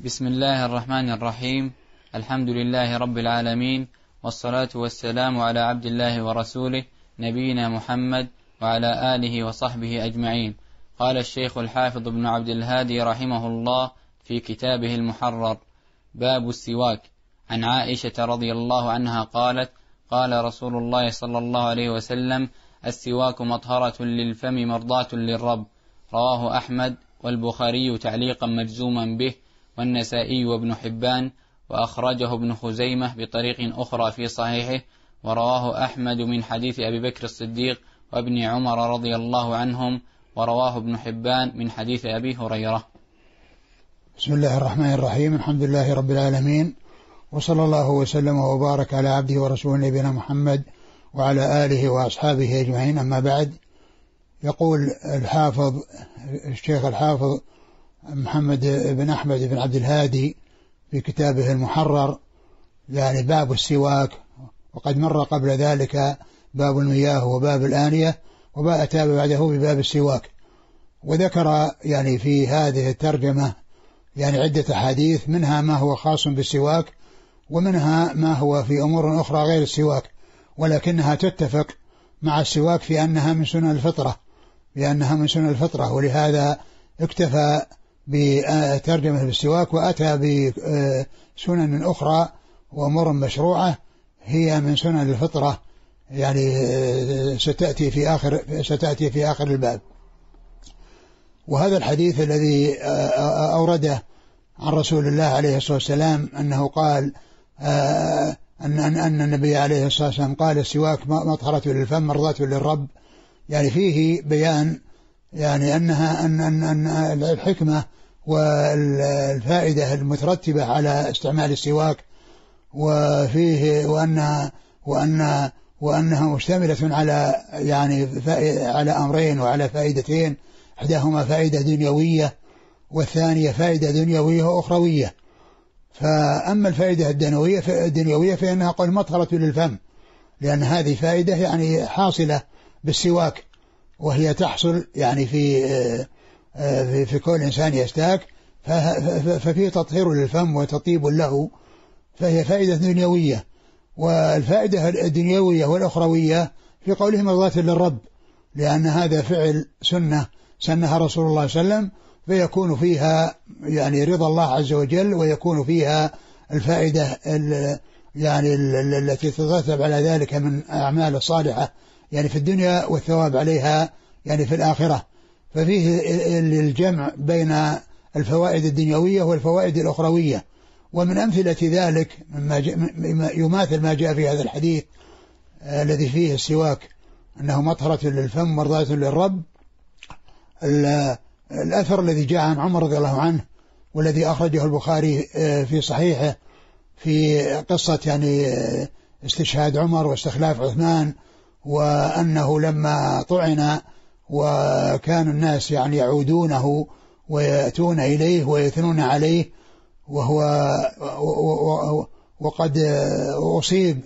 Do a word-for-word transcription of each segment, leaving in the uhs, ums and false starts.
بسم الله الرحمن الرحيم. الحمد لله رب العالمين، والصلاة والسلام على عبد الله ورسوله نبينا محمد وعلى آله وصحبه أجمعين. قال الشيخ الحافظ ابن عبد الهادي رحمه الله في كتابه المحرر: باب السواك. عن عائشة رضي الله عنها قالت: قال رسول الله صلى الله عليه وسلم: السواك مطهرة للفم مرضاة للرب. رواه أحمد والبخاري تعليقا مجزوما به، والنسائي وابن حبان، وأخرجه ابن خزيمة بطريق أخرى في صحيحه، ورواه أحمد من حديث أبي بكر الصديق وابن عمر رضي الله عنهم، ورواه ابن حبان من حديث أبي هريرة. بسم الله الرحمن الرحيم. الحمد لله رب العالمين، وصلى الله وسلم وبارك على عبده ورسوله نبينا محمد وعلى آله وأصحابه أجمعين، أما بعد. يقول الحافظ الشيخ الحافظ محمد بن أحمد بن عبد الهادي في كتابه المحرر، يعني باب السواك، وقد مر قبل ذلك باب المياه وباب الآنية، وأتى بعده بباب السواك. وذكر يعني في هذه الترجمة يعني عدة حديث، منها ما هو خاص بالسواك، ومنها ما هو في أمور أخرى غير السواك، ولكنها تتفق مع السواك في أنها من سنن الفطرة لأنها من سنن الفطرة ولهذا اكتفى بترجمة بالسواك، وأتى بسنن أخرى وأمور مشروعة هي من سنن الفطرة، يعني ستأتي في آخر ستأتي في آخر الباب. وهذا الحديث الذي أورده عن رسول الله عليه الصلاة والسلام أنه قال أن أن النبي عليه الصلاة والسلام قال: السواك مطهرة للفم مرضاة للرب، يعني فيه بيان يعني أنها أن أن أن الحكمة والفائدة المترتبة على استعمال السواك، وفيه وأن وأن وأنها مشتملة على يعني على أمرين وعلى فائدتين، إحداهما فائدة دنيوية والثانية فائدة دنيوية وأخروية. فأما الفائدة الدنيوية الدنيوية فإنها قل مطهرة للفم، لأن هذه فائدة يعني حاصلة بالسواك، وهي تحصل يعني في في, في كل إنسان يستاك، ففي تطهير للفم وتطيب له، فهي فائدة دنيوية. والفائدة الدنيوية والأخروية في قوله مرضاة للرب، لأن هذا فعل سنة سنها رسول الله صلى الله عليه وسلم، فيكون فيها يعني رضا الله عز وجل، ويكون فيها الفائدة يعني التي تترتب على ذلك من أعمال الصالحة يعني في الدنيا، والثواب عليها يعني في الآخرة. ففيه الجمع بين الفوائد الدنيوية والفوائد الأخروية. ومن أمثلة ذلك مما يماثل ما جاء في هذا الحديث الذي فيه السواك أنه مطهرة للفم مرضاة للرب، الأثر الذي جاء عن عمر رضي الله عنه، والذي أخرجه البخاري في صحيحه في قصة يعني استشهاد عمر واستخلاف عثمان، وأنه لما طعن وكان الناس يعني يعودونه ويأتون إليه ويثنون عليه وهو وقد أصيب،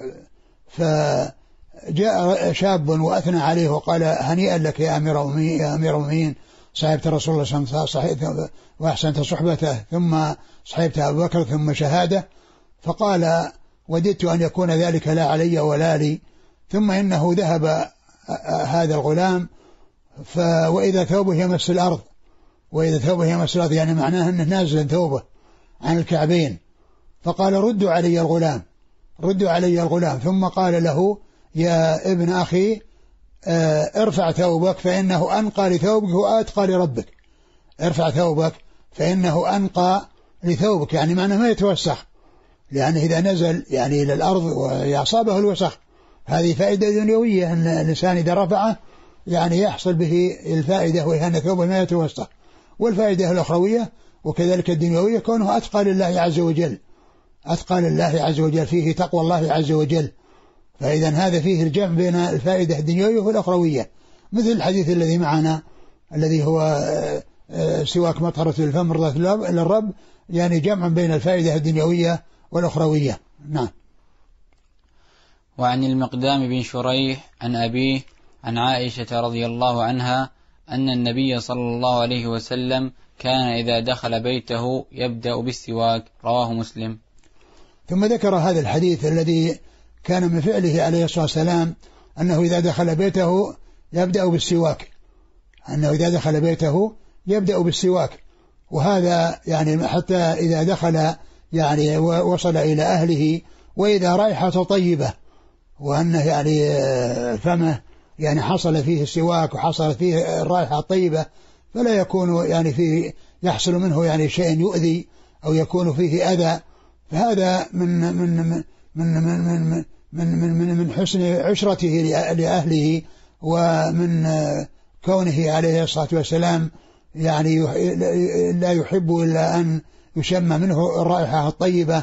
فجاء شاب وأثنى عليه وقال: هنيئا لك يا أمير المؤمنين، صحبت رسول الله صلى الله عليه وسلم وأحسنت صحبته، ثم صحبت أبو بكر، ثم شهادة. فقال: وددت أن يكون ذلك لا علي ولا لي. ثم إنه ذهب هذا الغلام وإذا ثوبه يمس الأرض، وإذا ثوبه يمس الأرض يعني معناه أنه نازل ثوبه عن الكعبين. فقال: ردوا علي الغلام ردوا علي الغلام ثم قال له: يا ابن أخي ارفع ثوبك فإنه أنقى لثوبك وأتقى لربك. ارفع ثوبك فإنه أنقى لثوبك، يعني معناه ما يتوسخ، لأنه إذا نزل يعني إلى الأرض ويصابه الوسخ. هذه فائدة دنيوية، أن الإنسان إذا رفعه يعني يحصل به الفائدة، وهي أن ثوبه ما يتوسخ. والفائدة الأخروية وكذلك الدنيوية كونه أتقى لله عز وجل، أتقى لله عز وجل، فيه تقوى الله عز وجل. فإذا هذا فيه الجمع بين الفائدة الدنيوية والأخروية، مثل الحديث الذي معنا الذي هو سواك مطهرة للفم مرضاة للرب، يعني جمع بين الفائدة الدنيوية والأخروية. نعم. وعن المقدام بن شريح عن أبيه عن عائشة رضي الله عنها أن النبي صلى الله عليه وسلم كان إذا دخل بيته يبدأ بالسواك، رواه مسلم. ثم ذكر هذا الحديث الذي كان من فعله عليه الصلاة والسلام أنه إذا دخل بيته يبدأ بالسواك، أنه إذا دخل بيته يبدأ بالسواك. وهذا يعني حتى إذا دخل يعني وصل إلى أهله وإذا رائحة طيبة، وأنه يعني فمه يعني حصل فيه السواك وحصل فيه الرائحة الطيبة، فلا يكون يعني فيه يحصل منه يعني شيء يؤذي أو يكون فيه أذى. فهذا من من من من من من من من حسن عشرته لأهله، ومن كونه عليه الصلاة والسلام يعني لا يحب إلا أن يشم منه الرائحة الطيبة.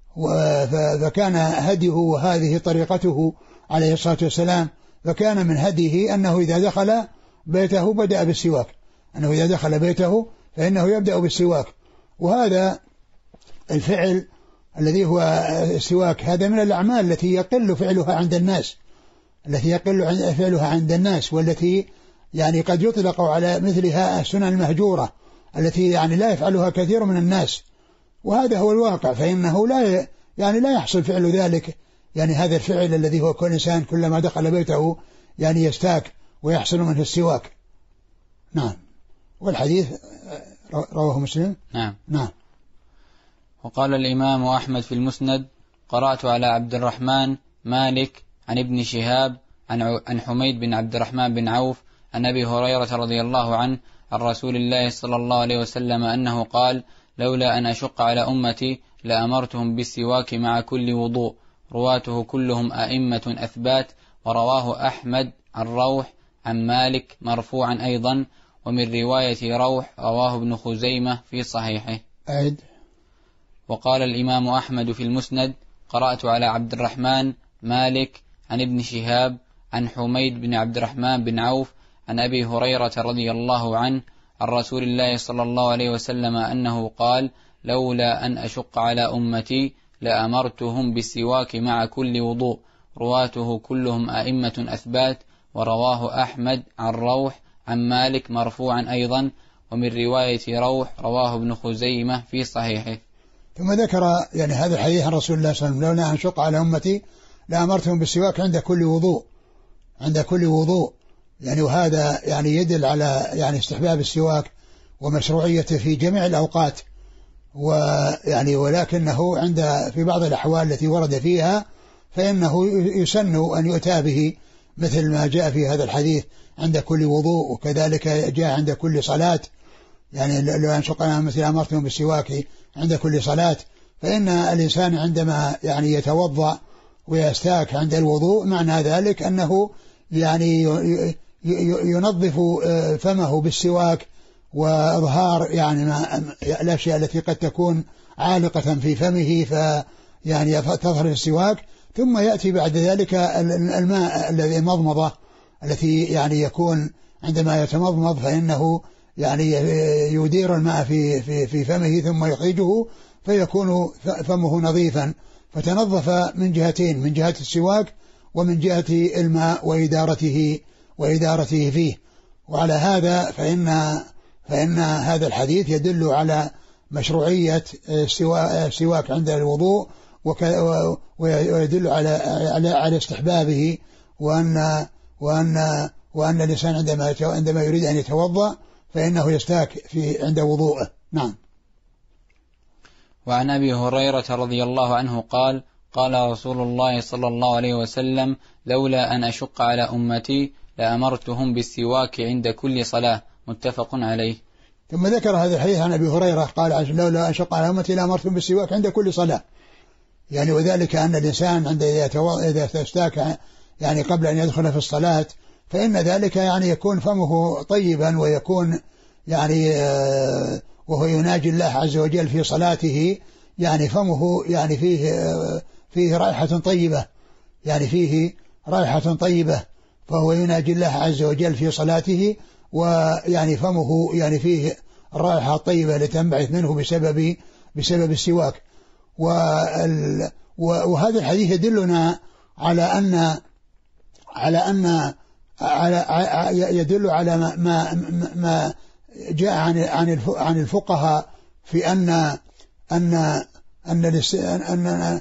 فكان هديه وهذه طريقته عليه الصلاة والسلام، فكان من هديه أنه إذا دخل بيته بدأ بالسواك، أنه إذا دخل بيته فإنه يبدأ بالسواك. وهذا الفعل الذي هو السواك هذا من الأعمال التي يقل فعلها عند الناس، التي يقل فعلها عند الناس، والتي يعني قد يطلق على مثلها السنن المهجورة التي يعني لا يفعلها كثير من الناس. وهذا هو الواقع، فإنه لا يعني لا يحصل فعل ذلك، يعني هذا الفعل الذي هو كل إنسان كلما دخل بيته يعني يستاك ويحصل منه السواك. نعم. والحديث رواه مسلم. نعم. نعم. وقال الإمام أحمد في المسند: قرأت على عبد الرحمن مالك عن ابن شهاب عن حميد بن عبد الرحمن بن عوف عن أبي هريرة رضي الله عنه عن رسول الله صلى الله عليه وسلم أنه قال: لولا أن أشق على أمتي لأمرتهم بالسواك مع كل وضوء. رواته كلهم أئمة أثبات. ورواه أحمد عن روح عن مالك مرفوعا أيضا، ومن رواية روح رواه ابن خزيمة في صحيحه. أعد. وقال الإمام أحمد في المسند: قرأت على عبد الرحمن مالك عن ابن شهاب عن حميد بن عبد الرحمن بن عوف عن أبي هريرة رضي الله عنه عن رسول الله صلى الله عليه وسلم أنه قال: لولا أن أشق على أمتي لأمرتهم بالسواك مع كل وضوء. رواته كلهم أئمة أثبات. ورواه أحمد عن روح عن مالك مرفوعا أيضا، ومن رواية روح رواه ابن خزيمة في صحيحه. ثم ذكر يعني هذا الحديث عن رسول الله صلى الله عليه وسلم: لولا أن أشق على أمتي لأمرتهم بالسواك عند كل وضوء، عند كل وضوء. يعني وهذا يعني يدل على يعني استحباب السواك ومشروعيته في جميع الأوقات، ويعني ولكنه عند في بعض الأحوال التي ورد فيها فإنه يسن أن يؤتى به، مثل ما جاء في هذا الحديث عند كل وضوء، وكذلك جاء عند كل صلاة. يعني لو أنشق على أمتي لأمرتهم بالسواك عند كل صلاة. فإن الإنسان عندما يعني يتوضأ ويستاك عند الوضوء معنى ذلك أنه يعني ينظف فمه بالسواك، وإظهار يعني ما الأشياء التي قد تكون عالقة في فمه فيعني تظهر السواك. ثم يأتي بعد ذلك الماء الذي مضمضة التي يعني يكون عندما يتمضمض فإنه يعني يدير الماء في في في فمه ثم يخرجه فيكون فمه نظيفا، فتنظف من جهتين، من جهة السواك ومن جهة الماء وإدارته وإدارته فيه. وعلى هذا فإن فإن هذا الحديث يدل على مشروعية السواك عند الوضوء، ويدل على على على استحبابه، وأن وأن وأن الإنسان عندما عندما يريد أن يتوضأ فإنه يستاك في عند وضوءه. نعم. وعن أبي هريرة رضي الله عنه قال: قال رسول الله صلى الله عليه وسلم: لولا أن أشق على أمتي لأمرتهم بالسواك عند كل صلاة. متفق عليه. ثم ذكر هذا الحديث عن أبي هريرة قال: لولا أن أشق على أمتي لأمرتهم بالسواك عند كل صلاة. يعني وذلك أن الإنسان عند إذا استاك يعني قبل أن يدخل في الصلاة فإن ذلك يعني يكون فمه طيبا، ويكون يعني آه وهو يناجي الله عز وجل في صلاته، يعني فمه يعني فيه آه فيه رائحة طيبة، يعني فيه رائحة طيبة، فهو يناجي الله عز وجل في صلاته، ويعني فمه يعني فيه الرائحة الطيبة التي تنبعث منه بسبب بسبب السواك. وهذا الحديث يدلنا على أن على أن على يدل على ما ما, ما جاء عن عن عن الفقهاء في أن أن أن أن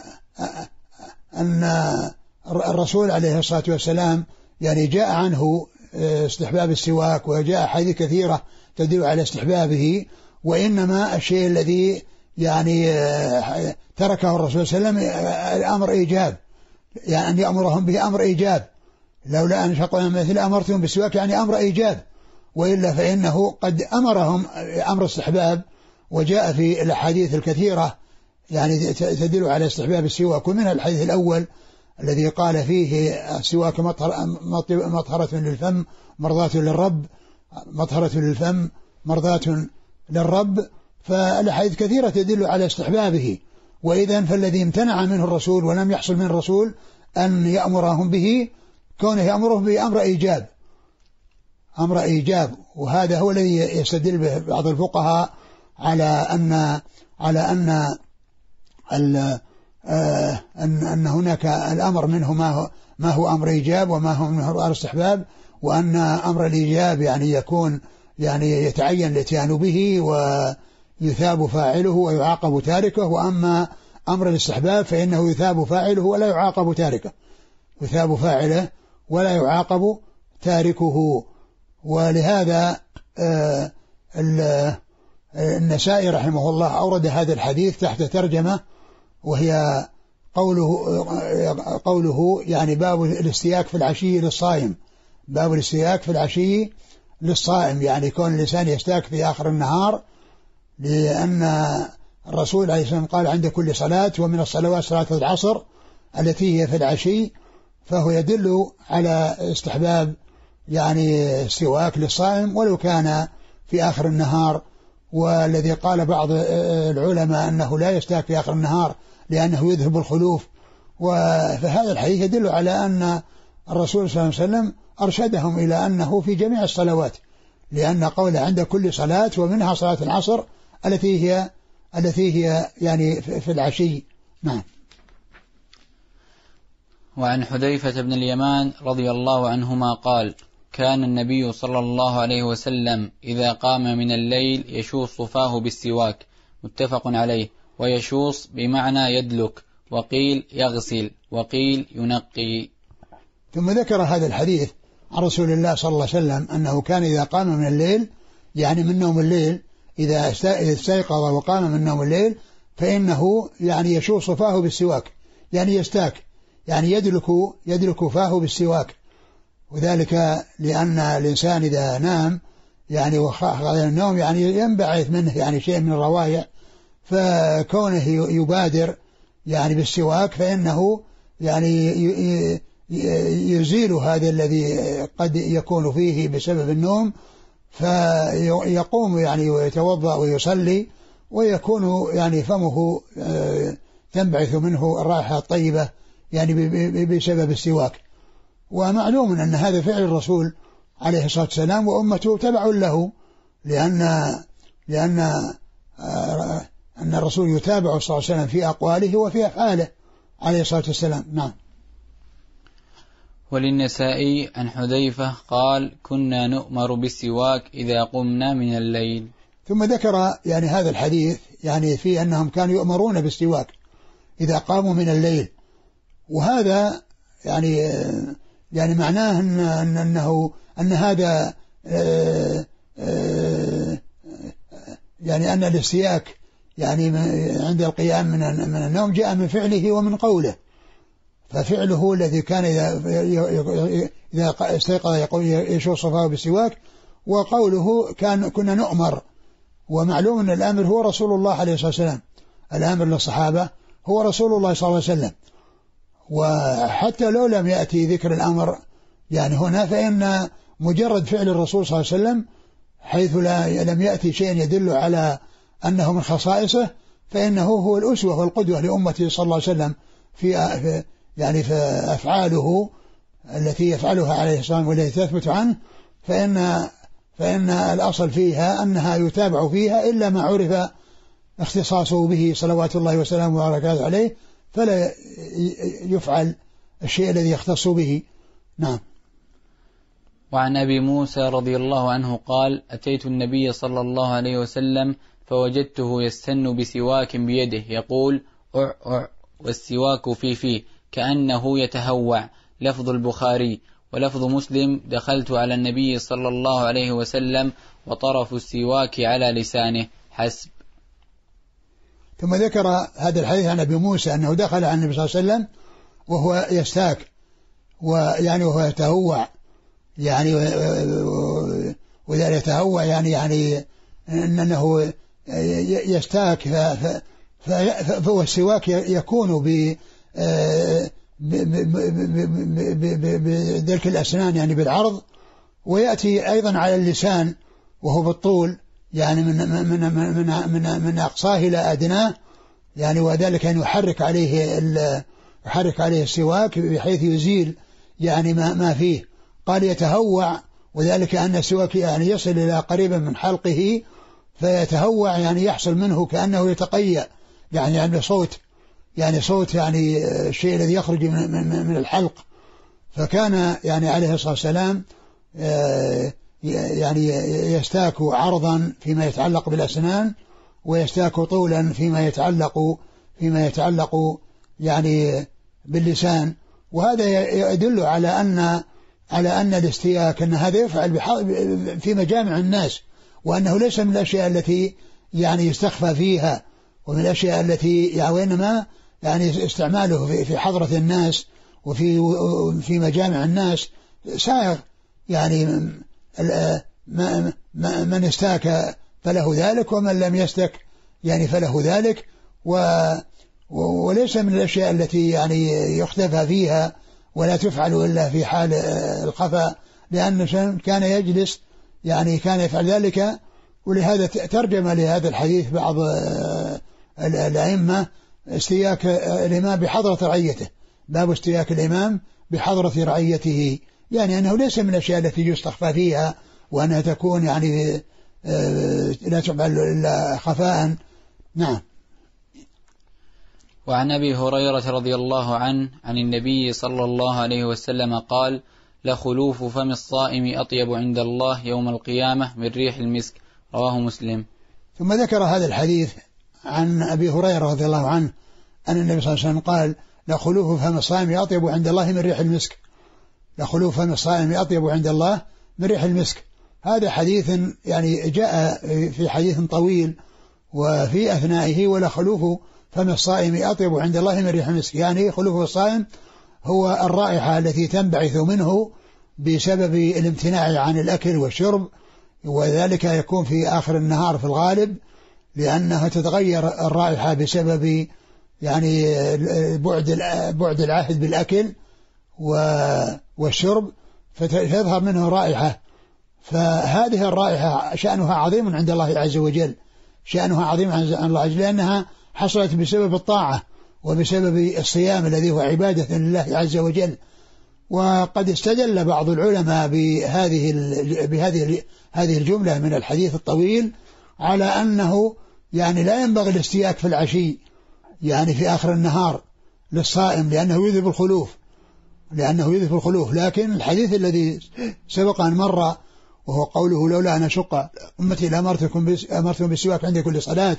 أن الرسول عليه الصلاة والسلام يعني جاء عنه استحباب السواك، وجاء أحاديث كثيرة تدل على استحبابه، وإنما الشيء الذي يعني تركه الرسول صلى الله عليه وسلم الأمر إيجاب، يعني أن يأمرهم به أمر إيجاب، لولا أن شقوا مثل أمرتهم بالسواك يعني أمر إيجاب، وإلا فإنه قد أمرهم أمر استحباب، وجاء في الأحاديث الكثيرة يعني تدل على استحباب السواك. ومن الحديث الأول الذي قال فيه السواك مطهرة للفم مرضاة للرب، مطهرة للفم مرضاة للرب، فالأحاديث كثيرة تدل على استحبابه. وإذن فالذي امتنع منه الرسول ولم يحصل من الرسول أن يأمرهم به، كونه يأمرهم به أمر إيجاب، أمر إيجاب. وهذا هو الذي يستدل به بعض الفقهاء على أن على أن آه أن أن هناك الأمر منه ما هو ما هو أمر إيجاب وما هو منه أمر استحباب، وأن أمر الإيجاب يعني يكون يعني يتعين الاتيان به ويثاب فاعله ويعاقب تاركه، وأما أمر الاستحباب فإنه يثاب فاعله ولا يعاقب تاركه، يثاب فاعله ولا يعاقب تاركه. ولهذا آه النسائي رحمه الله أورد هذا الحديث تحت ترجمة، وهي قوله قوله يعني باب الاستياك في العشي للصائم، باب الاستياك في العشي للصائم، يعني كون الإنسان يستاك في آخر النهار، لأن الرسول عليه الصلاة والسلام قال عند كل صلاة ومن الصلوات صلاة العصر التي هي في العشي، فهو يدل على استحباب يعني السواك للصائم ولو كان في آخر النهار. والذي قال بعض العلماء أنه لا يستاك في آخر النهار لأنه يذهب الخلوف، فهذا الحديث يدل على أن الرسول صلى الله عليه وسلم أرشدهم إلى أنه في جميع الصلوات، لأن قوله عند كل صلاة ومنها صلاة العصر التي هي التي هي يعني في العشي. نعم. وعن حذيفة بن اليمان رضي الله عنهما قال: كان النبي صلى الله عليه وسلم إذا قام من الليل يشوص فاه بالسواك، متفق عليه. ويشوص بمعنى يدلك، وقيل يغسل، وقيل ينقي. ثم ذكر هذا الحديث عن رسول الله صلى الله عليه وسلم أنه كان إذا قام من الليل، يعني من نوم الليل، إذا استيقظ وقام من نوم الليل فإنه يعني يشوص فاه بالسواك، يعني يستاك، يعني يدلك يدلك فاه بالسواك. وذلك لأن الإنسان إذا نام يعني وخاف النوم يعني ينبعث منه يعني شيء من الروائح، فكونه يبادر يعني بالسواك فإنه يعني يزيل هذا الذي قد يكون فيه بسبب النوم، فيقوم يعني ويتوضأ ويصلي، ويكون يعني فمه تنبعث منه الرائحة الطيبة يعني بسبب السواك. ومعلوم أن هذا فعل الرسول عليه الصلاة والسلام وأمته تبع له، لأن لأن أن الرسول يتابع صلى الله عليه وسلم في أقواله وفي أفعاله عليه الصلاة والسلام. نعم. وللنسائي عن حذيفة قال: كنا نؤمر بالسواك إذا قمنا من الليل. ثم ذكر يعني هذا الحديث يعني في أنهم كانوا يؤمرون بالسواك إذا قاموا من الليل، وهذا يعني يعني معناه أن أنه أن هذا يعني أن الاستياك يعني عند القيام من من النوم جاء من فعله ومن قوله، ففعله الذي كان إذا إذا استيقظ يقول يشوص فاه بالسواك، وقوله كان كنا نؤمر. ومعلوم أن الآمر هو رسول الله عليه الصلاة والسلام، الآمر للصحابة هو رسول الله صلى الله عليه وسلم. وحتى لو لم يأتي ذكر الأمر يعني هنا، فإن مجرد فعل الرسول صلى الله عليه وسلم حيث لا لم يأتي شيء يدل على أنه من خصائصه، فإنه هو الأسوة والقدوة لأمته صلى الله عليه وسلم في يعني في أفعاله التي يفعلها عليه الصلاة والتي تثبت عنه، فإن فإن الأصل فيها أنها يتابع فيها إلا ما عرف اختصاصه به صلوات الله وسلامه وبركاته عليه، فلا يفعل الشيء الذي يختص به. نعم. وعن أبي موسى رضي الله عنه قال: أتيت النبي صلى الله عليه وسلم فوجدته يستن بسواك بيده يقول: أع أع، والسواك في فيه كأنه يتهوع. لفظ البخاري. ولفظ مسلم: دخلت على النبي صلى الله عليه وسلم وطرف السواك على لسانه. حسب. ثم ذكر هذا الحديث عن أبي موسى أنه دخل على النبي صلى الله عليه وسلم وهو يستاك، ويعني وهو يتهوع، يعني وإذا يتهوع يعني يعني أنه يستاك، فهو السواك يكون ب بدلك الأسنان يعني بالعرض، ويأتي أيضا على اللسان وهو بالطول، يعني من من من من من أقصاه إلى أدناه، يعني وذلك أن يحرك عليه يحرك عليه السواك بحيث يزيل يعني ما ما فيه. قال يتهوع، وذلك أن السواك يعني يصل إلى قريبا من حلقه، فيتهوع يعني يحصل منه كأنه يتقيأ، يعني عنده صوت، يعني صوت يعني الشيء الذي يخرج من, من, من الحلق. فكان يعني عليه الصلاة والسلام يعني يستاك عرضا فيما يتعلق بالأسنان، ويستاك طولا فيما يتعلق فيما يتعلق يعني باللسان. وهذا يدل على أن على أن الاستياك أن هذا يفعل في مجامع الناس، وأنه ليس من الأشياء التي يعني يستخفى فيها، ومن الأشياء التي يعني وإنما يعني استعماله في حضرة الناس وفي في مجامع الناس سائغ. يعني من استاك فله ذلك، ومن لم يستك يعني فله ذلك، وليس من الأشياء التي يعني يختفى فيها ولا تفعل إلا في حال الخفاء، لأن كان يجلس يعني كان يفعل ذلك. ولهذا ترجم لهذا الحديث بعض الأئمة استياك الإمام بحضرة رعيته، باب استياك الإمام بحضرة رعيته، يعني أنه ليس من الأشياء التي يستخفى فيها، وأنها تكون يعني لا تفعل إلا خفاء. نعم. وعن أبي هريرة رضي الله عنه عن النبي صلى الله عليه وسلم قال: لخلوف فم الصائم أطيب عند الله يوم القيامة من ريح المسك. رواه مسلم. ثم ذكر هذا الحديث عن أبي هريرة رضي الله عنه أن النبي صلى الله عليه وسلم قال: لخلوف فم الصائم أطيب عند الله من ريح المسك. لخلوف فم الصائم أطيب عند الله من ريح المسك. هذا حديث يعني جاء في حديث طويل وفي أثنائه: ولخلوف فم الصائم أطيب عند الله من ريح المسك. يعني خلوف الصائم هو الرائحة التي تنبعث منه بسبب الامتناع عن الأكل والشرب، وذلك يكون في آخر النهار في الغالب، لأنها تتغير الرائحة بسبب يعني بعد بعد العهد بالأكل والشرب، فتظهر منه رائحة. فهذه الرائحة شأنها عظيم عند الله عز وجل، شأنها عظيم عند الله عز وجل، لأنها حصلت بسبب الطاعة وبسبب الصيام الذي هو عبادة لله عز وجل. وقد استدل بعض العلماء بهذه بهذه هذه الجملة من الحديث الطويل على أنه يعني لا ينبغي الاستياك في العشي، يعني في آخر النهار للصائم، لأنه يذهب الخلوف لأنه يذهب الخلوف لكن الحديث الذي سبق أن مر وهو قوله: لولا أن أشق أمتي لأمرتكم أمرتكم بالسواك عند كل صلاة،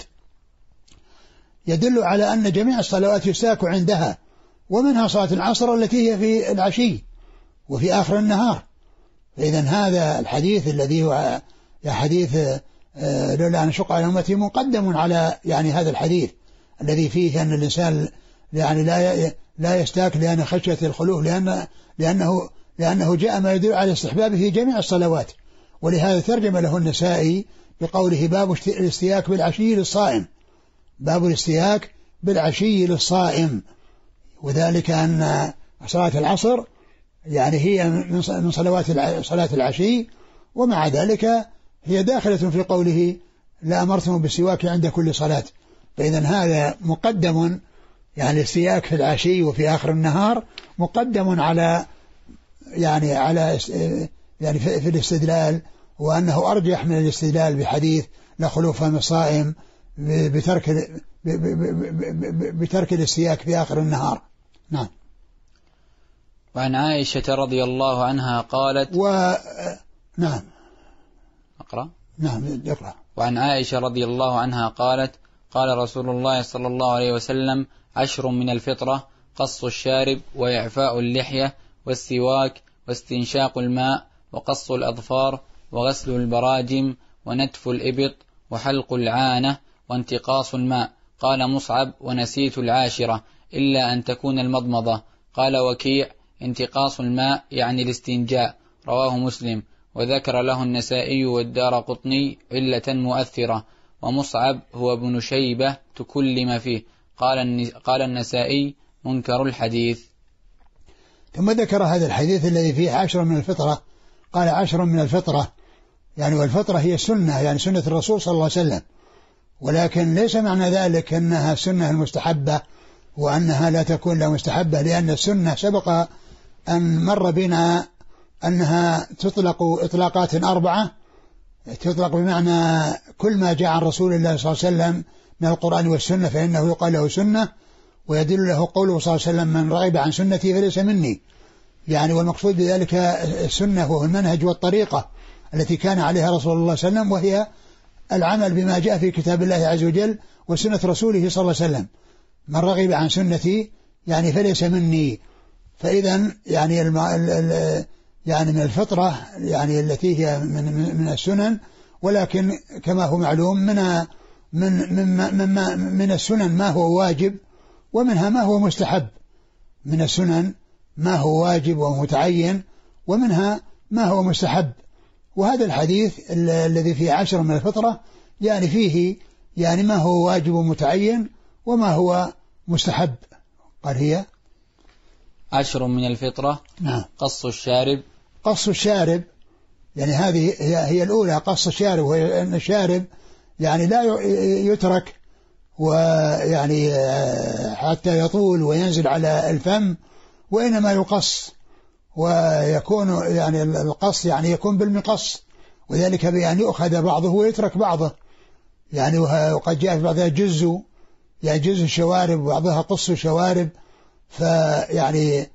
يدل على أن جميع الصلوات يستاك عندها، ومنها صلاة العصر التي هي في العشي وفي آخر النهار. فإذا هذا الحديث الذي هو حديث لولا أن أشق على أمتي مقدم على يعني هذا الحديث الذي فيه أن الإنسان يعني لا لا يستاك لأن خشية الخلوف، لأن لأنه لأنه جاء ما يدل على استحبابه في جميع الصلوات. ولهذا ترجم له النسائي بقوله: باب الاستياك بالعشي للصائم، باب الاستياك بالعشي للصائم. وذلك أن صلاة العصر يعني هي من صلوات صلاة العشي، ومع ذلك هي داخلة في قوله: لا أمرتم بالسواك عند كل صلاة. فإذا هذا مقدم، يعني الاستياك في العشي وفي آخر النهار مقدم على يعني على يعني في الاستدلال، وأنه أرجح من الاستدلال بحديث لا خلوف فم الصائم بترك بترك الاستياك في آخر النهار. نعم. وعن عائشة رضي الله عنها قالت و نعم أقرأ نعم اقرأ. وعن عائشة رضي الله عنها قالت قال رسول الله صلى الله عليه وسلم عشر من الفطرة: قص الشارب، وإعفاء اللحية، والسواك، واستنشاق الماء، وقص الأظفار، وغسل البراجم، ونتف الإبط، وحلق العانة، وانتقاص الماء. قال مصعب: ونسيت العاشرة إلا أن تكون المضمضة. قال وكيع: انتقاص الماء يعني الاستنجاء. رواه مسلم. وذكر له النسائي والدارقطني علة مؤثرة. ومصعب هو ابن شيبة تكلم فيه. قال قال النسائي: منكر الحديث. ثم ذكر هذا الحديث الذي فيه عشر من الفطرة. قال عشر من الفطرة، يعني والفطرة هي السنة، يعني سنة الرسول صلى الله عليه وسلم، ولكن ليس معنى ذلك أنها السنة المستحبة وأنها لا تكون لا مستحبة، لأن السنة سبق أن مر بنا أنها تطلق إطلاقات أربعة. تطلق بمعنى كل ما جاء عن رسول الله صلى الله عليه وسلم من القرآن والسنة فإنه يقال له سنة، ويدل له قوله صلى الله عليه وسلم: من رغب عن سنتي فليس مني. يعني والمقصود بذلك السنة وهو المنهج والطريقة التي كان عليها رسول الله صلى الله عليه وسلم، وهي العمل بما جاء في كتاب الله عز وجل وسنة رسوله صلى الله عليه وسلم. من رغب عن سنتي يعني فليس مني. فإذا يعني الم... ال... يعني من الفطرة يعني التي هي من من السنن، ولكن كما هو معلوم من من من من, من السنن ما هو واجب، ومنها ما هو مستحب. من السنن ما هو واجب ومتعين، ومنها ما هو مستحب. وهذا الحديث الذي فيه عشر من الفطرة يعني فيه يعني ما هو واجب ومتعين وما هو مستحب. قال هي عشر من الفطرة. نعم. قص الشارب. قص الشارب يعني هذه هي, هي الأولى، قص الشارب، وهي أن الشارب يعني لا يترك ويعني حتى يطول وينزل على الفم، وإنما يقص، ويكون يعني القص يعني يكون بالمقص، وذلك بأن يؤخذ بعضه ويترك بعضه. يعني وقد جاء في بعضها جز، يعني جز الشوارب، وبعضها قص الشوارب. فيعني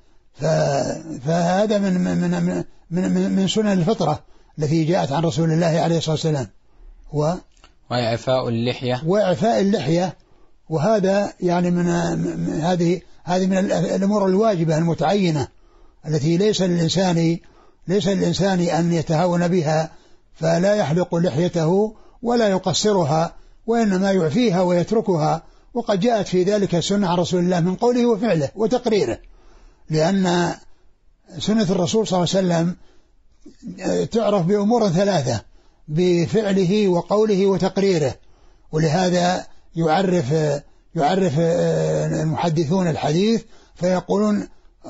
فهذا من من من من, من سنن الفطرة التي جاءت عن رسول الله عليه الصلاة والسلام. و وإعفاء اللحية. وإعفاء اللحية، وهذا يعني من هذه هذه من الأمور الواجبة المتعينة التي ليس للإنسان ليس للإنسان أن يتهاون بها، فلا يحلق لحيته ولا يقصرها، وإنما يعفيها ويتركها. وقد جاءت في ذلك سنة عن رسول الله من قوله وفعله وتقريره، لأن سنة الرسول صلى الله عليه وسلم تعرف بأمور ثلاثة: بفعله وقوله وتقريره. ولهذا يعرف يعرف المحدثون الحديث فيقولون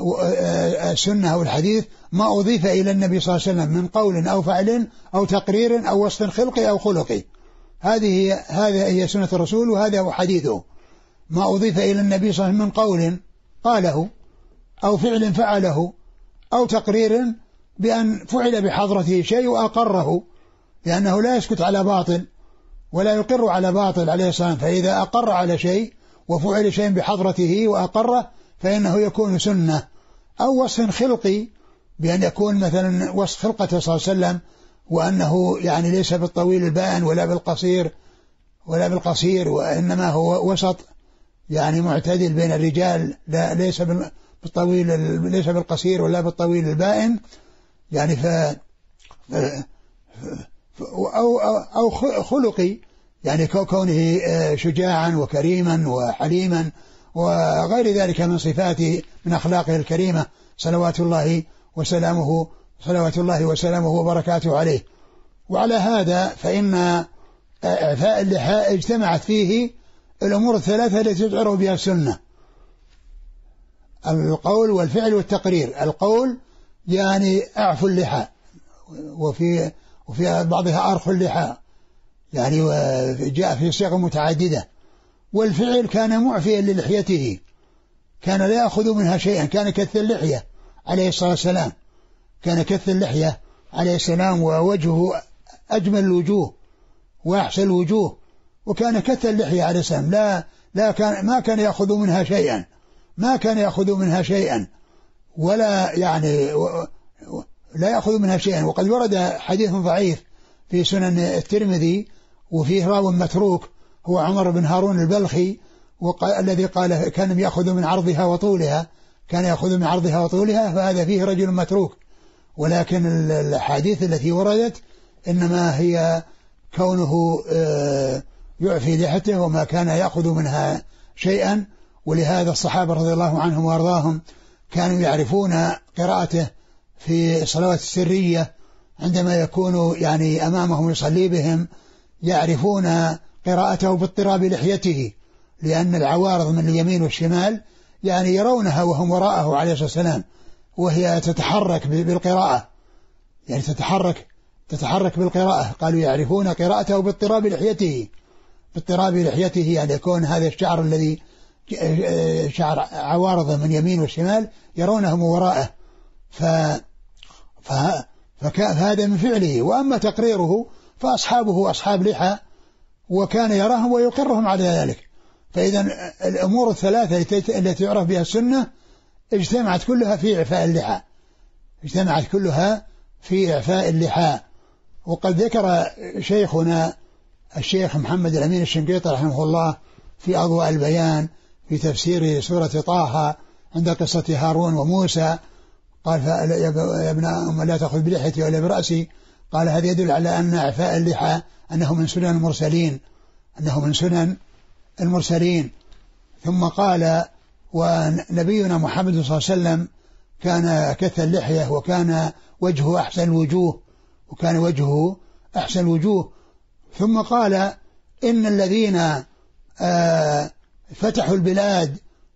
السنة أو الحديث ما أضيف إلى النبي صلى الله عليه وسلم من قول أو فعل أو تقرير أو وصف خلقي أو خلقي. هذه هذا هي سنة الرسول، وهذا هو حديثه. ما أضيف إلى النبي صلى الله عليه وسلم من قول قاله أو فعل فعله أو تقرير بأن فعل بحضرته شيء وأقره، لأنه لا يسكت على باطل ولا يقر على باطل عليه السلام. فإذا أقر على شيء وفعل شيء بحضرته وأقره فإنه يكون سنة. أو وصف خلقي بأن يكون مثلا وصف خلقته صلى الله عليه وسلم، وأنه يعني ليس بالطويل البائن ولا بالقصير ولا بالقصير وإنما هو وسط، يعني معتدل بين الرجال، لا ليس بالطويل ليس بالقصير ولا بالطويل البائن. يعني ف أو أو خلقي، يعني كونه شجاعا وكريما وحليما وغير ذلك من صفاته من أخلاقه الكريمة صلوات الله وسلامه صلوات الله وسلامه وبركاته عليه. وعلى هذا فإن إعفاء اللحى اجتمعت فيه الأمور الثلاثة التي تعرف بها السنة: القول والفعل والتقرير. القول يعني أعفو اللحى، وفي وفي بعضها أرخ اللحى، يعني جاء في صيغ متعددة. والفعل كان معفيا للحيته، كان لا يأخذ منها شيئا، كان كث اللحية عليه الصلاة والسلام، كان كث اللحية عليه السلام، ووجهه أجمل الوجوه وأحسن الوجوه، وكان كث اللحية عليه السلام، لا لا كان ما كان يأخذ منها شيئا، ما كان يأخذ منها شيئا. ولا يعني لا يأخذ منها شيئا. وقد ورد حديث ضعيف في سنن الترمذي وفيه راو متروك هو عمر بن هارون البلخي الذي قال كان يأخذ من عرضها وطولها كان يأخذ من عرضها وطولها، فهذا فيه رجل متروك. ولكن الحديث التي وردت إنما هي كونه يعفي لحته وما كان يأخذ منها شيئا. ولهذا الصحابة رضي الله عنهم وارضاهم كانوا يعرفون قراءته في الصلوات السرية عندما يكونوا يعني أمامهم يصلي بهم، يعرفون قراءته باضطراب لحيته، لأن العوارض من اليمين والشمال يعني يرونها وهم وراءه عليه الصلاة والسلام، وهي تتحرك بالقراءة، يعني تتحرك تتحرك بالقراءة. قالوا يعرفون قراءته باضطراب لحيته، باضطراب لحيته يعني يكون هذا الشعر الذي شعر عوارض من يمين والشمال يرونه من وراءه، ف فهذا من فعله. وأما تقريره فأصحابه أصحاب لحى وكان يراهم ويقرهم على ذلك. فإذا الأمور الثلاثة التي يعرف بها السنة اجتمعت كلها في إعفاء اللحى، اجتمعت كلها في إعفاء اللحى. وقد ذكر شيخنا الشيخ محمد الأمين الشنقيطي رحمه الله في أضواء البيان في تفسير سورة طه عند قصة هارون وموسى قال يا ابن أم لا تأخذ بلحيتي ولا برأسي، قال هذا يدل على أن إعفاء اللحى أنه من سنن المرسلين، أنه من سنن المرسلين. ثم قال ونبينا محمد صلى الله عليه وسلم كان كث اللحية وكان وجهه أحسن الوجوه وكان وجهه أحسن الوجوه. ثم قال إن الذين آه فتحوا البلاد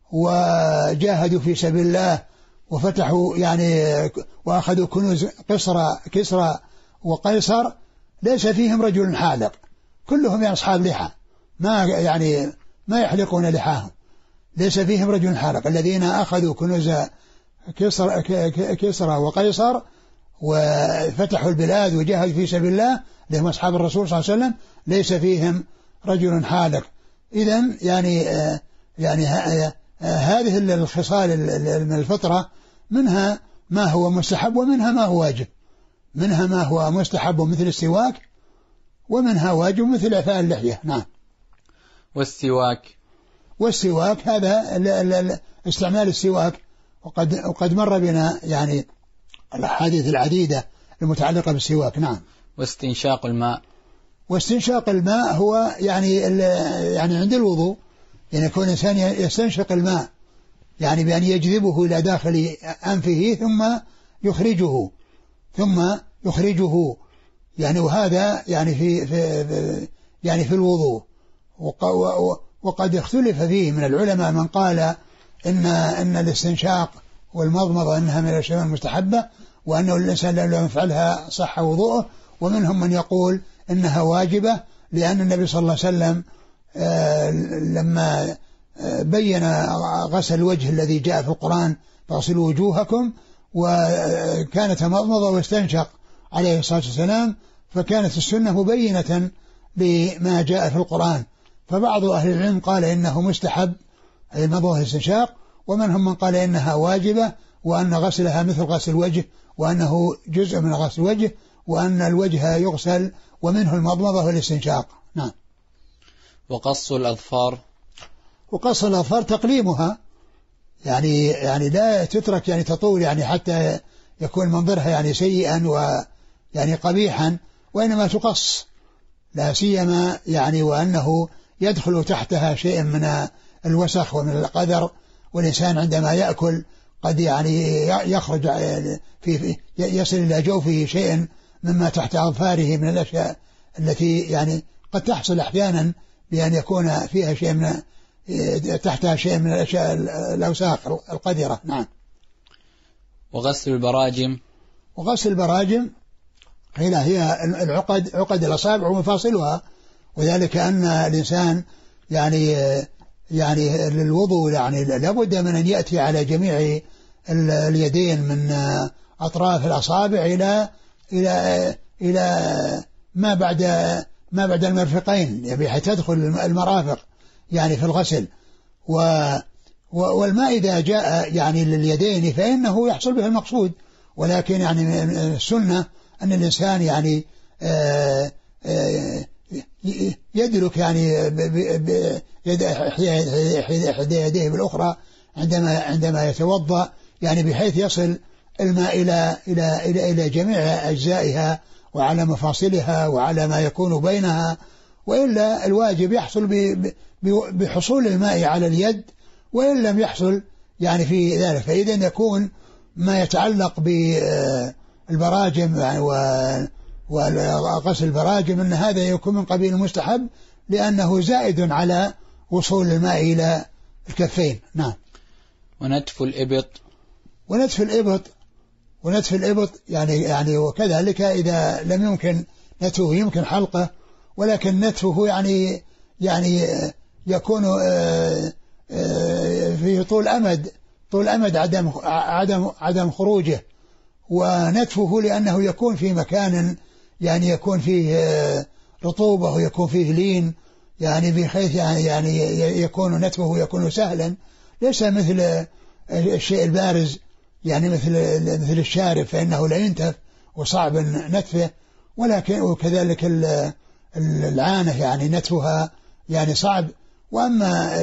وجاهدوا في سبيل الله وفتحوا يعني وأخذوا كنوز قصر كسرى وقيصر ليس فيهم رجل حالق، كلهم يعني أصحاب لحى، ما يعني ما يحلقون لحاهم، ليس فيهم رجل حالق. الذين أخذوا كنوز كسرى كسرى وقيصر وفتحوا البلاد وجاهدوا في سبيل الله لهم أصحاب الرسول صلى الله عليه وسلم ليس فيهم رجل حالق. إذن يعني يعني هذه الخصال من الفطرة منها ما هو مستحب ومنها ما هو واجب، منها ما هو مستحب مثل السواك ومنها واجب مثل إعفاء اللحية. نعم. والسواك والسواك هذا ال ال استعمال السواك، وقد وقد مر بنا يعني الأحاديث العديدة المتعلقة بالسواك. نعم. واستنشاق الماء واستنشاق الماء هو يعني يعني عند الوضوء يعني يكون الإنسان يستنشق الماء يعني بأن يجذبه إلى داخل أنفه ثم يخرجه ثم يخرجه يعني وهذا يعني في, في يعني في الوضوء. وقد اختلف فيه من العلماء من قال إن إن الاستنشاق والمضمضة إنها من الأشياء المستحبة وأنه الإنسان لو يفعلها صح وضوءه، ومنهم من يقول إنها واجبة لأن النبي صلى الله عليه وسلم لما بين غسل الوجه الذي جاء في القرآن فاغسلوا وجوهكم وكانت مضمضة واستنشق عليه الصلاة والسلام، فكانت السنة مبينة لما جاء في القرآن. فبعض أهل العلم قال إنه مستحب أي مضمضة واستنشاق، ومنهم من قال إنها واجبة وأن غسلها مثل غسل الوجه وأنه جزء من غسل الوجه وأن الوجه يغسل ومنه المضمضة والاستنشاق. نعم. وقص الأظفار وقص الأظفار تقليمها يعني يعني لا تترك يعني تطول يعني حتى يكون منظرها يعني سيئا ويعني قبيحا، وإنما تقص، لا سيما يعني وأنه يدخل تحتها شيء من الوسخ ومن القدر، والإنسان عندما يأكل قد يعني يخرج في يصل إلى جوفه شيء مما تحت أظفاره من الأشياء التي يعني قد تحصل أحيانا بأن يكون فيها شيء من تحتها شيء من الأشياء الأوساخ القذرة. نعم. وغسل البراجم وغسل البراجم هنا هي العقد عقد الأصابع ومفاصلها، وذلك أن الإنسان يعني يعني للوضوء يعني لابد من أن يأتي على جميع اليدين من أطراف الأصابع إلى إلى إلى ما بعد ما بعد المرفقين، يعني حتى تدخل المرافق يعني في الغسل. و والماء إذا جاء يعني لليدين فإنه يحصل به المقصود، ولكن يعني السنة أن الإنسان يعني يدلك يعني بإحدى يديه بالأخرى عندما عندما يتوضأ، يعني بحيث يصل الماء إلى إلى إلى إلى جميع أجزائها وعلى مفاصلها وعلى ما يكون بينها، وإلا الواجب يحصل بحصول الماء على اليد وإن لم يحصل يعني في ذلك. فإذا يكون ما يتعلق بالبراجم يعني وغسل البراجم أن هذا يكون من قبيل المستحب لأنه زائد على وصول الماء إلى الكفين. نعم. ونتف الإبط ونتف الإبط ونتف الإبط يعني يعني وكذلك إذا لم يمكن نتفه يمكن حلقه، ولكن نتفه يعني يعني يكون فيه طول أمد طول أمد عدم عدم عدم خروجه، ونتفه لأنه يكون في مكان يعني يكون فيه رطوبة ويكون فيه لين، يعني بحيث يعني يعني يكون نتفه يكون سهلا، ليس مثل الشيء البارز يعني مثل مثل الشارب فإنه لا ينتف وصعب نتفه، ولكن وكذلك العانة يعني نتفها يعني صعب. وأما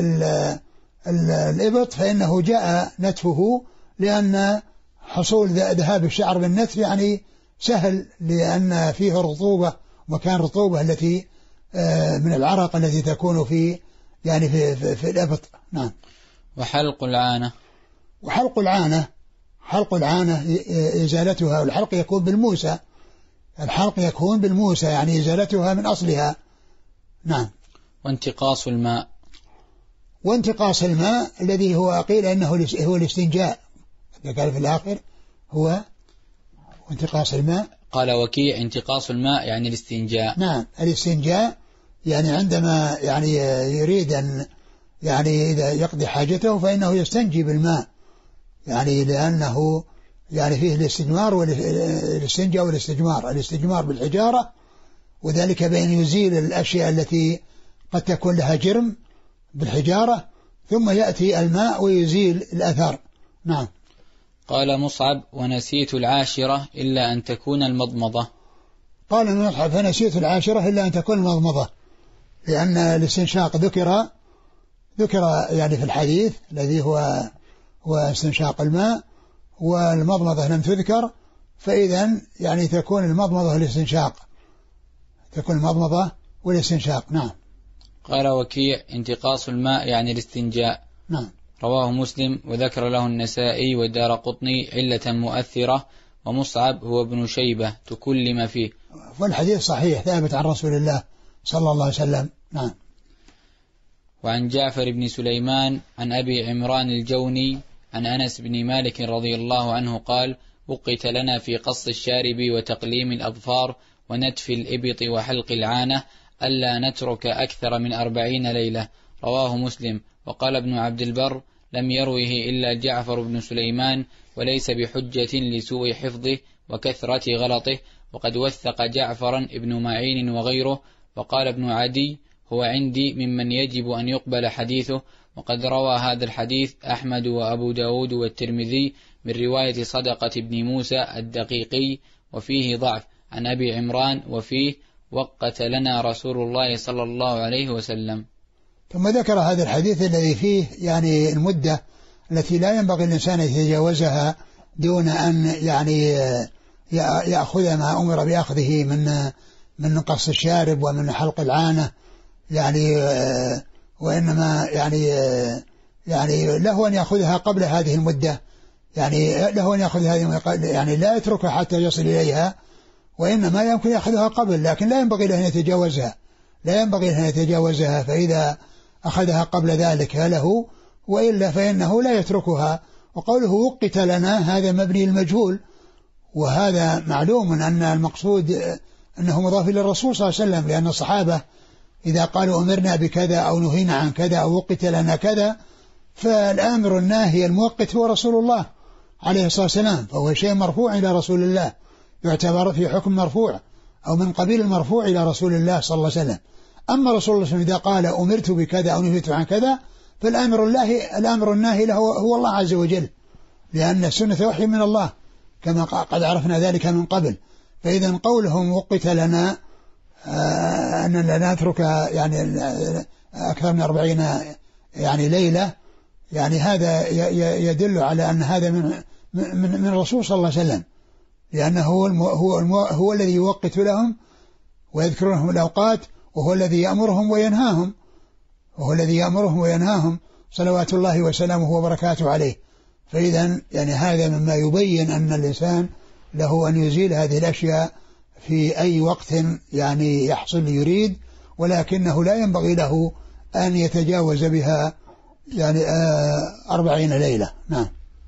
الإبط فإنه جاء نتفه لأن حصول ذهاب الشعر بالنتف يعني سهل، لأن فيه رطوبة مكان رطوبة التي من العرق التي تكون في يعني في, في, في الإبط. نعم. وحلق العانة وحلق العانة حلق العانة إزالتها، والحلق يكون بالموسى، الحلق يكون بالموسى يعني إزالتها من أصلها. نعم. وانتقاص الماء وانتقاص الماء الذي هو قيل أنه هو الاستنجاء، قال في الآخر هو وانتقاص الماء. قال وكيع انتقاص الماء يعني الاستنجاء. نعم الاستنجاء يعني عندما يعني يريد أن يعني إذا يقضي حاجته فإنه يستنجي بالماء، يعني لأنه يعني فيه الاستجمار والاستنجاء والاستجمار. الاستجمار بالحجارة وذلك بأن يزيل الأشياء التي قد تكون لها جرم بالحجارة، ثم يأتي الماء ويزيل الأثر. نعم. قال مصعب ونسيت العاشرة إلا أن تكون المضمضة. قال مصعب فنسيت العاشرة إلا أن تكون المضمضة، لأن الاستنشاق ذكر ذكر يعني في الحديث الذي هو هو استنشاق الماء، والمضمضة لم تذكر، فإذا يعني تكون المضمضة والاستنشاق تكون المضمضة والاستنشاق. نعم. قال وكيع انتقاص الماء يعني الاستنجاء. نعم. رواه مسلم وذكر له النسائي والدارقطني علة مؤثرة، ومصعب هو ابن شيبة تكلم فيه. والحديث صحيح ثابت عن رسول الله صلى الله عليه وسلم. نعم. وعن جعفر بن سليمان عن أبي عمران الجوني عن أنس بن مالك رضي الله عنه قال وقت لنا في قص الشارب وتقليم الأظفار ونتف الإبط وحلق العانة ألا نترك أكثر من أربعين ليلة. رواه مسلم. وقال ابن عبد البر لم يروه إلا جعفر بن سليمان وليس بحجة لسوء حفظه وكثرة غلطه، وقد وثق جعفرا ابن معين وغيره. وقال ابن عدي هو عندي ممن يجب أن يقبل حديثه، وقد روى هذا الحديث أحمد وأبو داود والترمذي من رواية صدقة بن موسى الدقيقي وفيه ضعف عن أبي عمران وفيه وقت لنا رسول الله صلى الله عليه وسلم. ثم ذكر هذا الحديث الذي فيه يعني المدة التي لا ينبغي الإنسان يتجاوزها دون أن يعني يأخذ ما أمر بأخذه من من قص الشارب ومن حلق العانة، يعني وإنما يعني يعني له أن يأخذها قبل هذه المدة، يعني له أن يأخذ هذه يعني لا يتركها حتى يصل إليها، وإنما يمكن يأخذها قبل، لكن لا ينبغي له أن يتجاوزها لا ينبغي له أن يتجاوزها فإذا أخذها قبل ذلك له، وإلا فإنه لا يتركها. وقوله وقت لنا هذا مبني المجهول، وهذا معلوم أن المقصود أنه مضاف للرسول صلى الله عليه وسلم، لأن الصحابة إذا قالوا أمرنا بكذا أو نهينا عن كذا أو وقت لنا كذا، فالآمر الناهي الموقت هو رسول الله عليه الصلاة والسلام، فهو شيء مرفوع إلى رسول الله، يعتبر في حكم مرفوع أو من قبيل المرفوع إلى رسول الله صلى الله عليه وسلم. أما رسول الله صلى الله عليه وسلم إذا قال أمرت بكذا أو نهيت عن كذا فالأمر الله الأمر الناهي له هو الله عز وجل، لأن السنة وحي من الله كما قد عرفنا ذلك من قبل. فإذا قولهم وقت لنا آه أننا نترك يعني أكثر من أربعين يعني ليلة، يعني هذا يدل على أن هذا من من من الرسول صلى الله عليه وسلم، لأنه هو هو هو الذي يوقت لهم ويذكر لهم الأوقات، وهو الذي يأمرهم وينهاهم وهو الذي يأمرهم وينهاهم صلوات الله وسلامه وبركاته عليه. فإذا يعني هذا مما يبين أن الإنسان له أن يزيل هذه الأشياء في أي وقت يعني يحصل يريد، ولكنه لا ينبغي له أن يتجاوز بها يعني أربعين ليلة. نعم.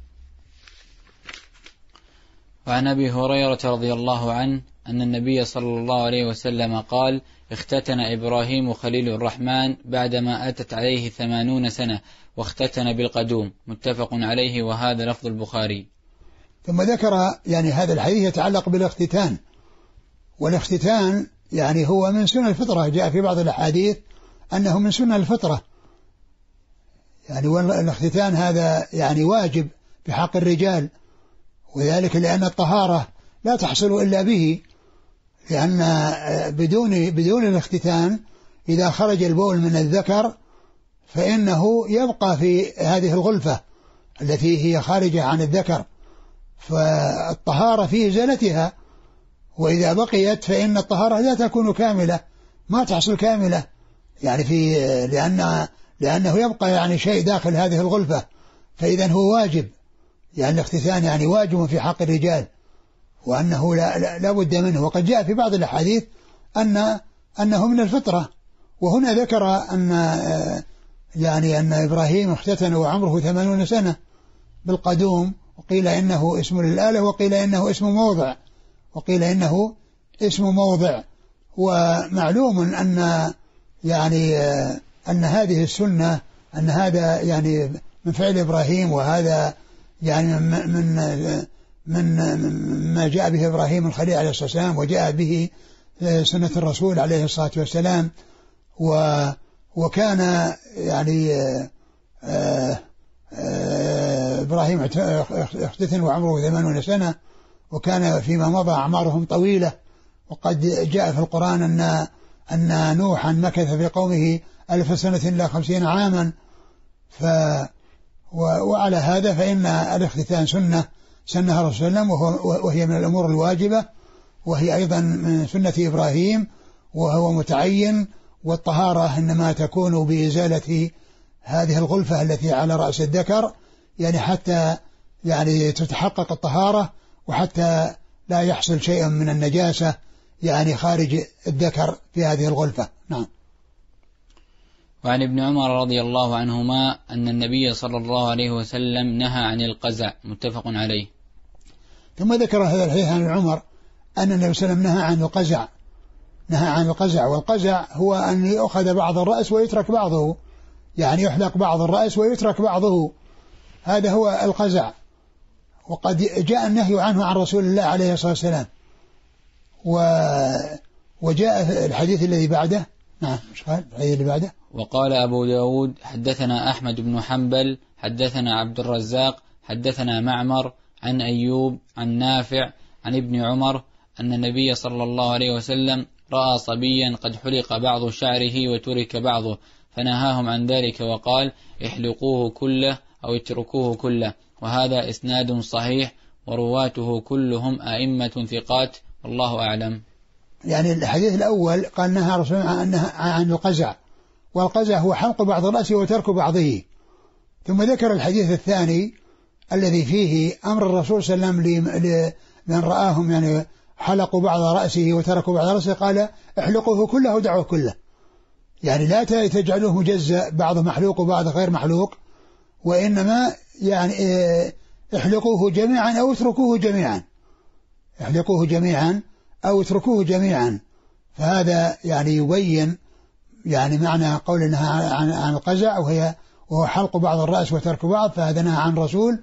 وعن أبي هريرة رضي الله عنه أن النبي صلى الله عليه وسلم قال: اختتن إبراهيم خليل الرحمن بعدما أتت عليه ثمانون سنة واختتن بالقدوم، متفق عليه، وهذا لفظ البخاري. ثم ذكر يعني هذا الحديث يتعلق بالاختتان، والاختتان يعني هو من سنن الفطرة، جاء في بعض الأحاديث أنه من سنن الفطرة، يعني والاختتان هذا يعني واجب في حق الرجال، وذلك لأن الطهارة لا تحصل إلا به، لأن بدون بدون الاختتان إذا خرج البول من الذكر فإنه يبقى في هذه الغلفة التي هي خارجة عن الذكر، فالطهارة في إزالتها، وإذا بقيت فإن الطهارة لا تكون كاملة، ما تحصل كاملة، يعني في لأن لأنه يبقى يعني شيء داخل هذه الغلفة، فإذا هو واجب، يعني الاختتان يعني واجب في حق الرجال، وأنه لا, لا, لا بد منه. وقد جاء في بعض الأحاديث أن أنه من الفطرة. وهنا ذكر أن يعني أن إبراهيم اختتن وعمره ثمانون سنة بالقدوم، وقيل إنه اسم للآلة، وقيل إنه اسم موضع وقيل إنه اسم موضع ومعلوم أن يعني أن هذه السنة أن هذا يعني من فعل إبراهيم، وهذا يعني من من ما جاء به إبراهيم الخليل عليه الصلاة والسلام، وجاء به سنة الرسول عليه الصلاة والسلام. وكان يعني إبراهيم اختتن وعمره ثمانون سنة، وكان فيما مضى أعمارهم طويلة، وقد جاء في القرآن أن أن نوحا مكث في قومه ألف سنة إلا خمسين عاما. ف وعلى هذا فإن الاختتان سنة سنها الرسول صلى الله عليه وسلم، وهي من الأمور الواجبة، وهي أيضا من سنة إبراهيم، وهو متعين. والطهارة إنما تكون بإزالة هذه الغلفة التي على رأس الذكر، يعني حتى يعني تتحقق الطهارة، وحتى لا يحصل شيء من النجاسة يعني خارج الذكر في هذه الغلفة. نعم. وعن ابن عمر رضي الله عنهما أن النبي صلى الله عليه وسلم نهى عن القزع، متفق عليه. ثم ذكر هذا الحديث عن عمر أن النبي صلى الله عليه وسلم نهى عن القزع نهى عن القزع والقزع هو أن يأخذ بعض الرأس ويترك بعضه، يعني يحلق بعض الرأس ويترك بعضه، هذا هو القزع. وقد جاء النهي عنه عن رسول الله عليه الصلاة والسلام. و... وجاء الحديث الذي بعده. نعم، مش قال الحديث اللي بعده؟ وقال أبو داود: حدثنا أحمد بن حنبل حدثنا عبد الرزاق حدثنا معمر عن أيوب عن نافع عن ابن عمر أن النبي صلى الله عليه وسلم رأى صبيا قد حلق بعض شعره وترك بعضه، فنهاهم عن ذلك وقال: احلقوه كله أو اتركوه كله. وهذا إسناد صحيح، ورواته كلهم أئمة ثقات، والله أعلم. يعني الحديث الأول قال نهى رسول الله عن القزع، والقزع هو حلق بعض رأسه وترك بعضه. ثم ذكر الحديث الثاني الذي فيه أمر الرسول صلى الله عليه وسلم لمن رآهم يعني حلقوا بعض رأسه وتركوا بعض رأسه، قال: احلقوه كله ودعوه كله، يعني لا تجعلوه مجزأ، بعض محلوق وبعض غير محلوق، وإنما يعني احلقوه جميعا أو اتركوه جميعا احلقوه جميعا أو اتركوه جميعا. فهذا يعني يبين يعني معنى قول انها عن, عن القزع، وهي وهو حلق بعض الرأس وترك بعض، فهذا نهى عن رسول.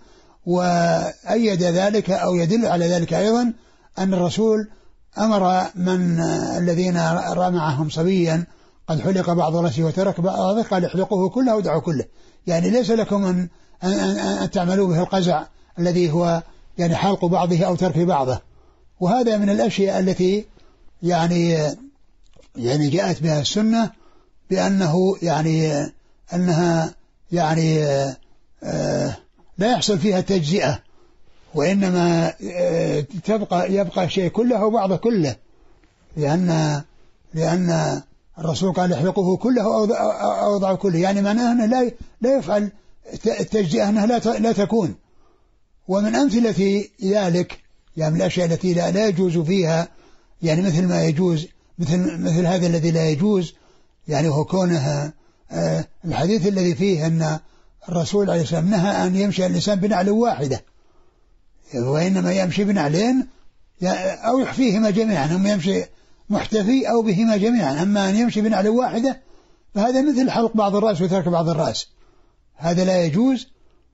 وأيد ذلك أو يدل على ذلك أيضا أن الرسول أمر من الذين رأى معهم صبيا قد حلق بعض رأسه وترك بعضه قال احلقوه كله ودعوا كله، يعني ليس لكم أن, أن, أن, أن تعملوا به القزع الذي هو يعني حلق بعضه أو ترك بعضه. وهذا من الأشياء التي يعني يعني جاءت بها السنة بأنه يعني أنها يعني آه لا يحصل فيها تجزئة، وإنما آه تبقى يبقى شيء كله وبعضه كله، لأن لأن الرسول قال احلقوه كله أو ضعوا كله، يعني معناه أنه لا لا يفعل التجزئة، أنها لا لا تكون. ومن أمثلة ذلك يعني من الأشياء التي لا, لا يجوز فيها يعني مثل ما يجوز مثل مثل هذا الذي لا يجوز يعني هو كونه آه الحديث الذي فيه أن الرسول عليه السلام نهى أن يمشي الإنسان بنعل واحدة، وإنما يمشي بنعلين أو يحفيهما جميعا، هم يمشي محتفي أو بهما جميعا. أما أن يمشي بنعل واحدة فهذا مثل حلق بعض الرأس وترك بعض الرأس، هذا لا يجوز.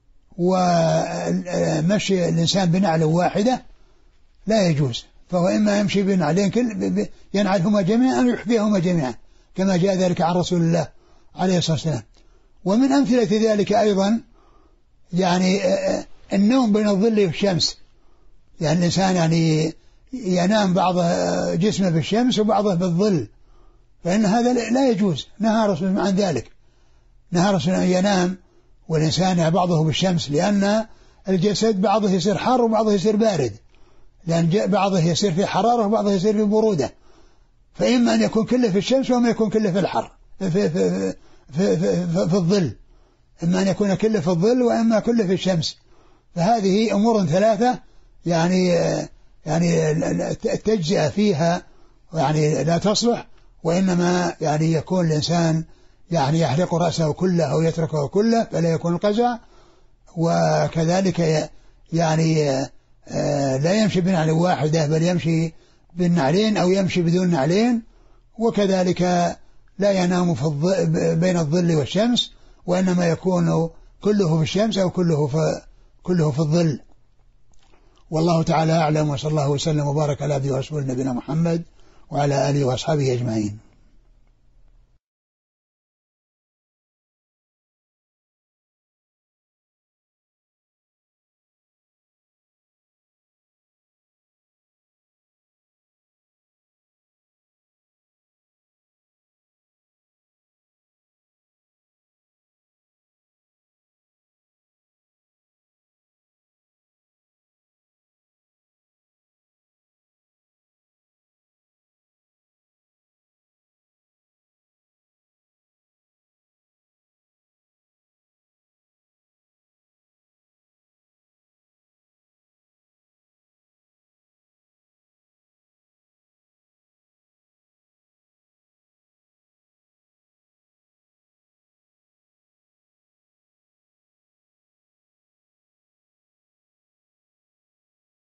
ومشي الإنسان بنعل واحدة لا يجوز، فهو إما يمشي بنعلين كل ينعلهما جميعا أو يحفيهما جميعا كما جاء ذلك عن رسول الله عليه الصلاة والسلام. ومن أمثلة ذلك أيضا يعني النوم بين الظل والشمس، يعني الإنسان يعني ينام بعض جسمه بالشمس وبعضه بالظل، فإن هذا لا يجوز، نهى رسول عن ذلك، نهى رسول أن ينام والإنسان بعضه بالشمس، لأن الجسد بعضه يصير حار وبعضه يصير بارد، لأن بعضه يصير في حرارة وبعضه يصير في برودة، فإما أن يكون كله في الشمس وإما يكون كله في الحر في, في, في, في, في, في, في الظل، إما أن يكون كله في الظل وإما كله في الشمس. فهذه أمور ثلاثة يعني يعني التجزئة فيها يعني لا تصلح، وإنما يعني يكون الإنسان يعني يحلق رأسه كله أو يتركه كله فلا يكون القزع. وكذلك يعني لا يمشي بنعل واحدة بل يمشي بالنعلين أو يمشي بدون نعلين، وكذلك لا ينام في بين الظل والشمس، وإنما يكون كله في الشمس أو كله في كله في الظل. والله تعالى أعلم، وصلى الله وسلم وبارك على عبده ورسوله نبينا محمد وعلى آله وأصحابه أجمعين.